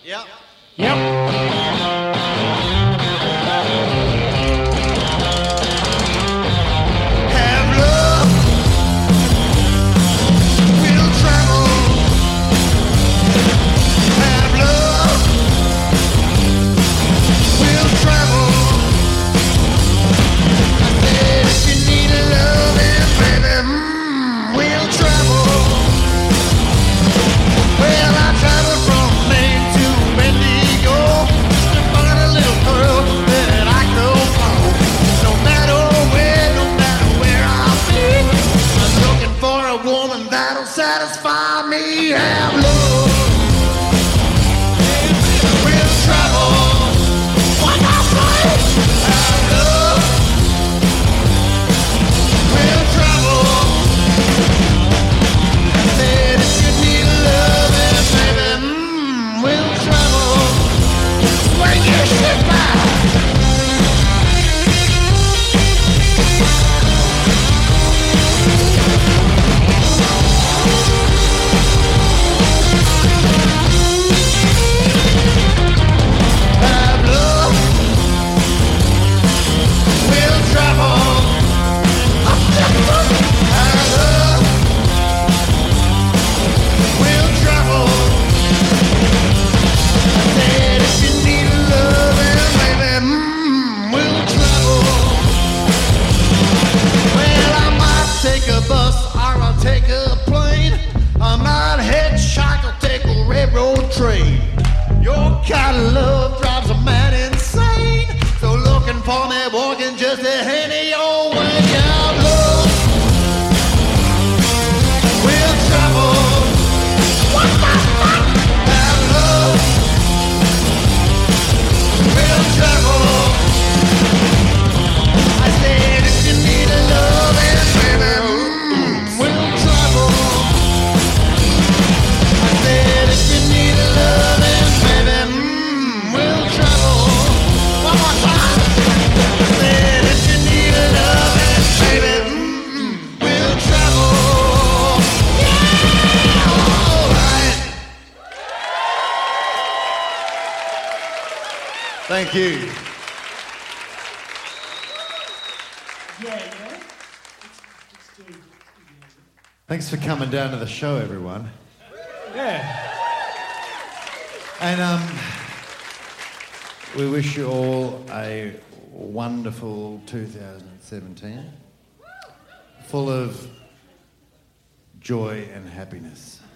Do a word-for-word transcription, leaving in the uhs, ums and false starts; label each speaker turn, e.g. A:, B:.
A: Yep.
B: Yep.
C: Satisfy me, have love. We'll travel. What I say? Have love. We'll travel. I said if you need love, then baby, mm, we'll travel. Swing your shit back. Take a plane, I might hitchhike or take a railroad train. Your kind of love drives a man insane. So looking for me, walking just a any old way. Yeah, love. We'll travel. What the fuck? Have love. We'll travel. I said if you need a love, then baby. Thank you.
B: Yeah, yeah.
D: Thanks for coming down to the show, everyone.
B: Yeah.
D: And um, we wish you all a wonderful two thousand seventeen, full of joy and happiness.